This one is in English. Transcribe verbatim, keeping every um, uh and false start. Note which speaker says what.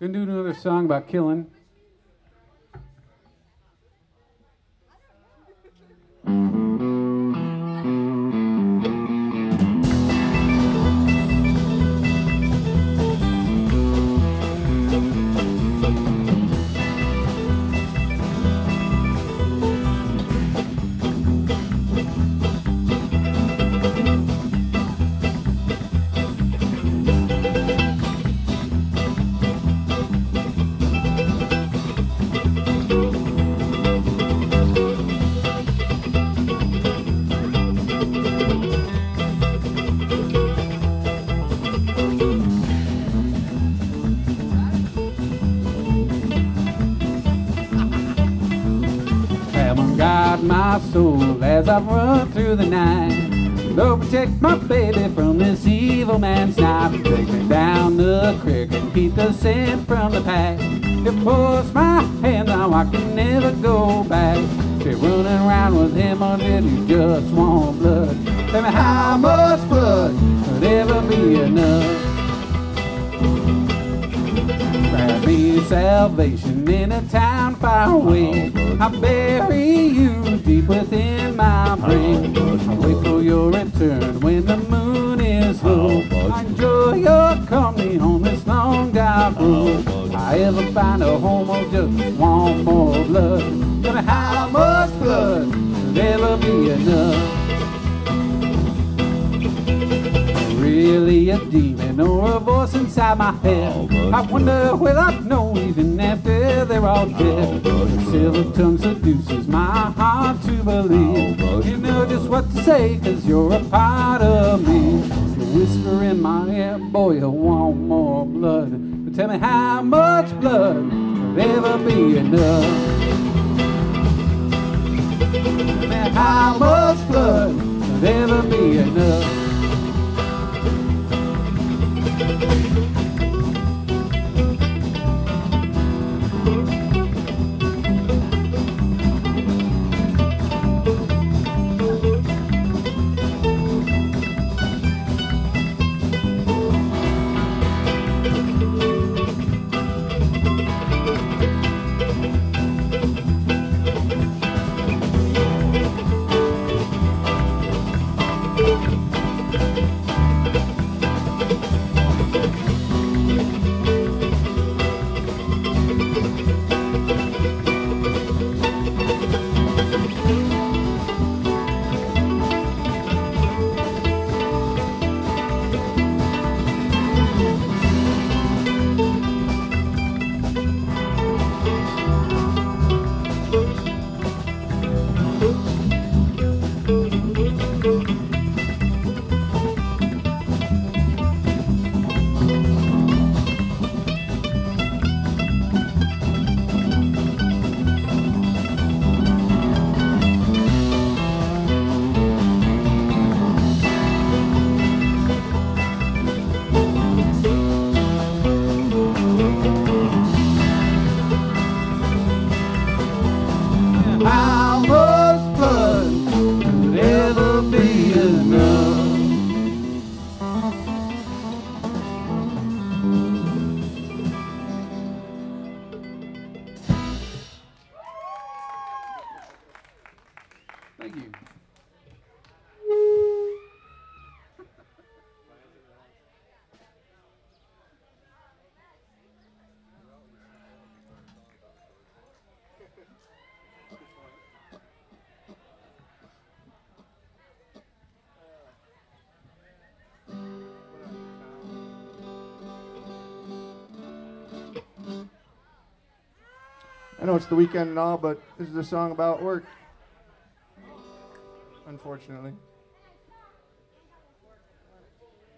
Speaker 1: Gonna do another song about killing. Guard my soul as I run through the night. Lord, protect my baby from this evil man's knife. Take me down the creek and keep the scent from the pack. It forced my hand, now I can never go back. She running around with him or did he just want blood? Tell me how much blood could ever be enough? Grant me salvation in a town far away. I bury you deep within my brain. I wait for your return when the moon is low. I enjoy your company on this long dark road. I ever find a home or just want more blood? Tell me how much blood will ever be enough? Really a demon or a voice inside my head? I wonder will I know even after they're all dead? The silver tongue seduces my heart to believe. You know just what to say cause you're a part of me. You whisper in my ear, boy you want more blood. But tell me how much blood will ever be enough? Tell me how much blood will ever be enough? How much blood could ever be enough? Thank you.
Speaker 2: I know it's the weekend and all, but this is a song about work, unfortunately.